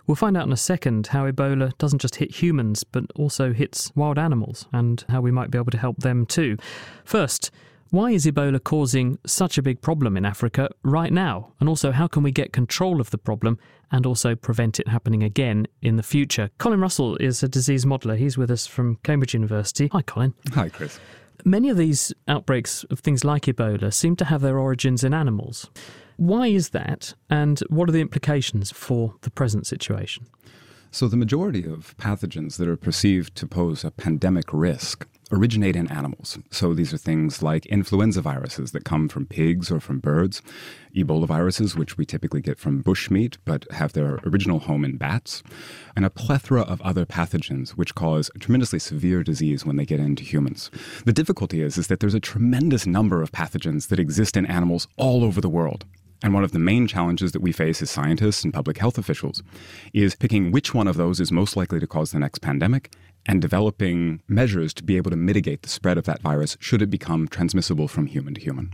We'll find out in a second how Ebola doesn't just hit humans, but also hits wild animals, and how we might be able to help them too. First, why is Ebola causing such a big problem in Africa right now? And also, how can we get control of the problem and also prevent it happening again in the future? Colin Russell is a disease modeller. He's with us from Cambridge University. Hi, Colin. Hi, Chris. Many of these outbreaks of things like Ebola seem to have their origins in animals. Why is that, and what are the implications for the present situation? So the majority of pathogens that are perceived to pose a pandemic risk originate in animals. So these are things like influenza viruses that come from pigs or from birds, Ebola viruses, which we typically get from bushmeat but have their original home in bats, and a plethora of other pathogens which cause a tremendously severe disease when they get into humans. The difficulty is that there's a tremendous number of pathogens that exist in animals all over the world. And one of the main challenges that we face as scientists and public health officials is picking which one of those is most likely to cause the next pandemic and developing measures to be able to mitigate the spread of that virus should it become transmissible from human to human.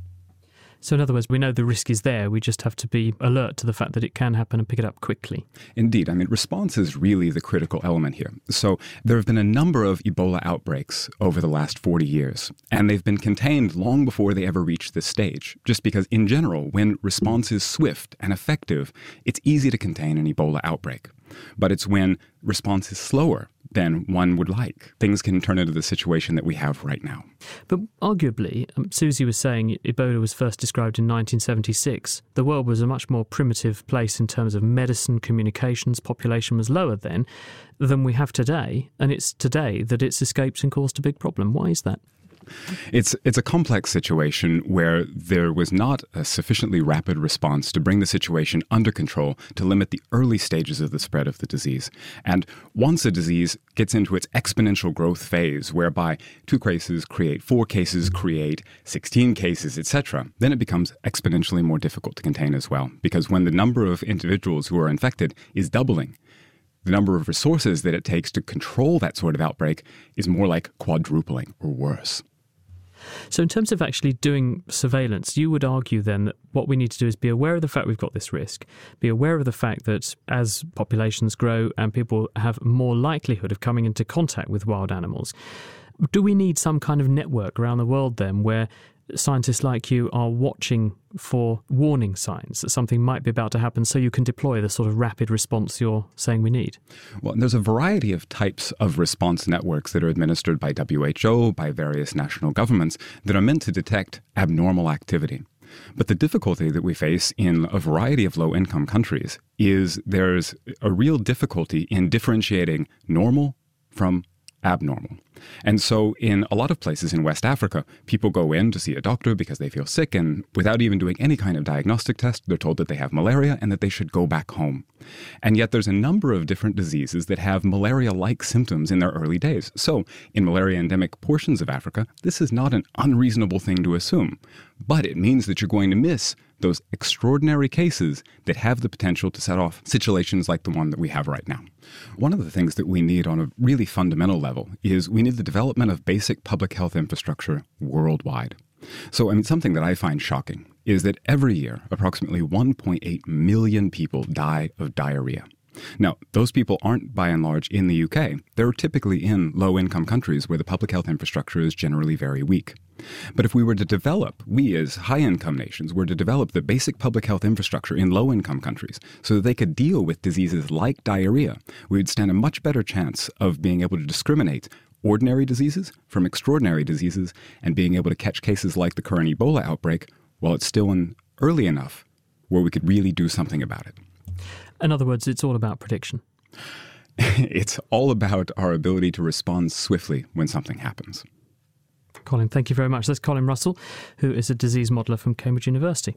So in other words, we know the risk is there. We just have to be alert to the fact that it can happen and pick it up quickly. Indeed. I mean, response is really the critical element here. So there have been a number of Ebola outbreaks over the last 40 years, and they've been contained long before they ever reached this stage, just because in general, when response is swift and effective, it's easy to contain an Ebola outbreak. But it's when response is slower than one would like, things can turn into the situation that we have right now. But arguably, Susie was saying Ebola was first described in 1976. The world was a much more primitive place in terms of medicine, communications, population was lower then than we have today. And it's today that it's escaped and caused a big problem. Why is that? It's a complex situation where there was not a sufficiently rapid response to bring the situation under control to limit the early stages of the spread of the disease. And once a disease gets into its exponential growth phase, whereby 2 cases create 4 cases, create 16 cases, etc., then it becomes exponentially more difficult to contain as well. Because when the number of individuals who are infected is doubling, the number of resources that it takes to control that sort of outbreak is more like quadrupling or worse. So in terms of actually doing surveillance, you would argue then that what we need to do is be aware of the fact we've got this risk, be aware of the fact that as populations grow and people have more likelihood of coming into contact with wild animals, do we need some kind of network around the world then where scientists like you are watching for warning signs that something might be about to happen so you can deploy the sort of rapid response you're saying we need? Well, there's a variety of types of response networks that are administered by WHO, by various national governments, that are meant to detect abnormal activity. But the difficulty that we face in a variety of low-income countries is there's a real difficulty in differentiating normal from abnormal. And so in a lot of places in West Africa, people go in to see a doctor because they feel sick, and without even doing any kind of diagnostic test, they're told that they have malaria and that they should go back home. And yet there's a number of different diseases that have malaria-like symptoms in their early days. So in malaria-endemic portions of Africa, this is not an unreasonable thing to assume. But it means that you're going to miss those extraordinary cases that have the potential to set off situations like the one that we have right now. One of the things that we need on a really fundamental level is we need the development of basic public health infrastructure worldwide. So, something that I find shocking is that every year, approximately 1.8 million people die of diarrhea. Now, those people aren't by and large in the UK. They're typically in low-income countries where the public health infrastructure is generally very weak. But if we were to develop, we as high-income nations were to develop the basic public health infrastructure in low-income countries so that they could deal with diseases like diarrhea, we would stand a much better chance of being able to discriminate ordinary diseases from extraordinary diseases and being able to catch cases like the current Ebola outbreak while it's still early enough where we could really do something about it. In other words, it's all about prediction. It's all about our ability to respond swiftly when something happens. Colin, thank you very much. That's Colin Russell, who is a disease modeller from Cambridge University.